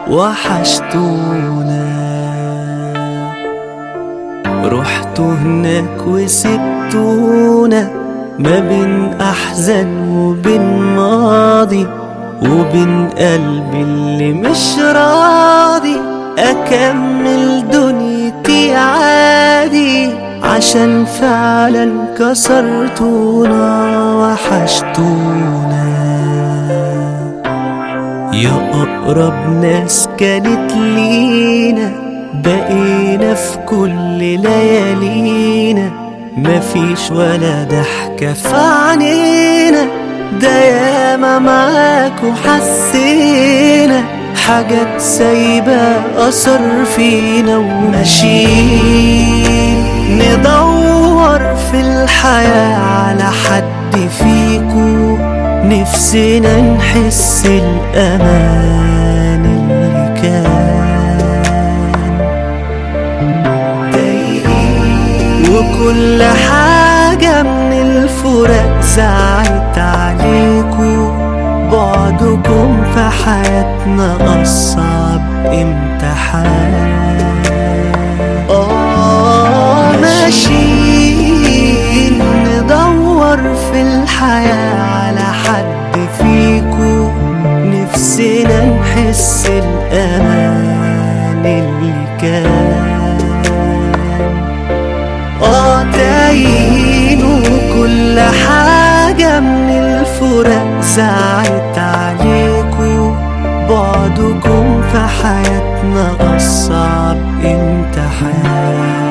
وحشتونا. رحتوا هناك وسبتونا ما بين أحزان وبين ماضي، وبين قلبي اللي مش راضي أكمل دنيتي عادي، عشان فعلا كسرتونا وحشتونا. يا أقرب ناس كانت لينا، بقينا في كل ليالينا مفيش ولا ضحكة في عينينا. ده ياما معاكوا حسينا حاجات سايبة أثر فينا، وماشيين ندور في الحياة على حد فيكو، نفسنا نحس الأمان اللي كان تايهين، وكل حاجة من الفراق زعلت عليكو. بعدكم في حياتنا أصعب امتحان. ماشيين ندور في الحياة على حد فيكو، نفسنا نحس الأمان اللي كان تايهين، وكل حاجة من الفراق زعلت عليكو. بعدكم في حياتنا أصعب امتحان.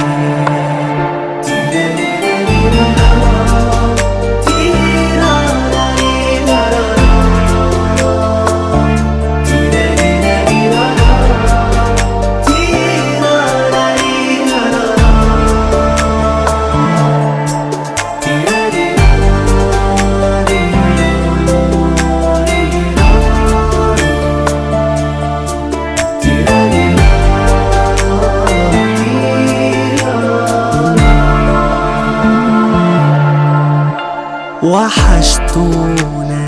وحشتونا،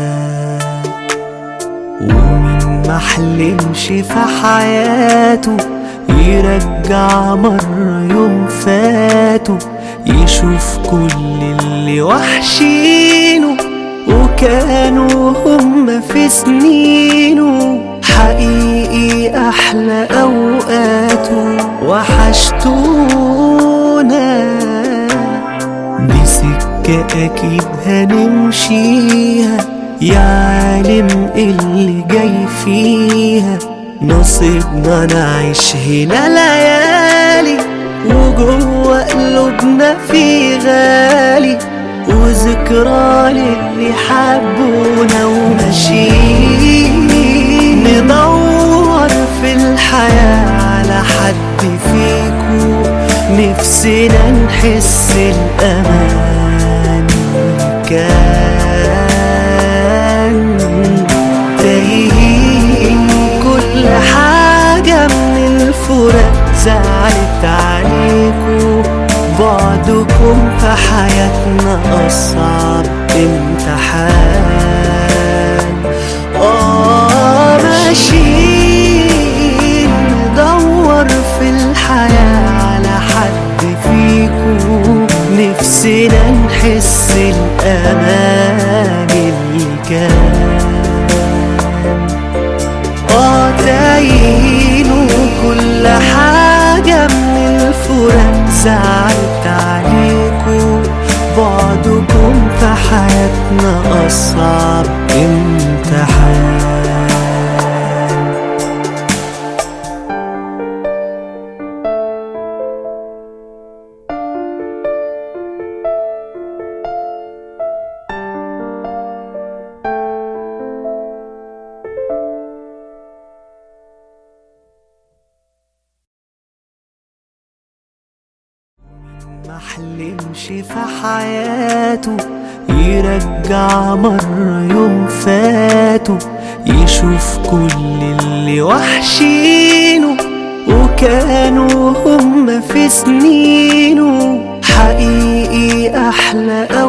ومين محلمش في حياته يرجع مرة يوم فاته، يشوف كل اللي وحشينه وكانوا هم في سنينه. حقيقي أحلى أوقاته وحشتونا. دي سكة أكيد هنمشيها، يا عالم اللي جاي فيها. نصيبنا نعيش هنا ليالي، وجوه قلوبنا في غالي، وذكرى للي حبونا. وماشيين ندور في الحياة على حد فيكو، نفسنا نحس الأمان كان تايهين. كل حاجة من الفراق زعلت عليكو. بعدكم في حياتنا أصعب امتحان. ماشيين ندور في الحياة على حد فيكو، نفسنا نحس الأمان اللي كان تايهين، وكل حاجة من الفراق زعلت عليكو. بعدكم في حياتنا أصعب امتحان. محلمش في حياته يرجع مرة يوم فاته، يشوف كل اللي وحشينه وكانوا هم في سنينه. حقيقي أحلى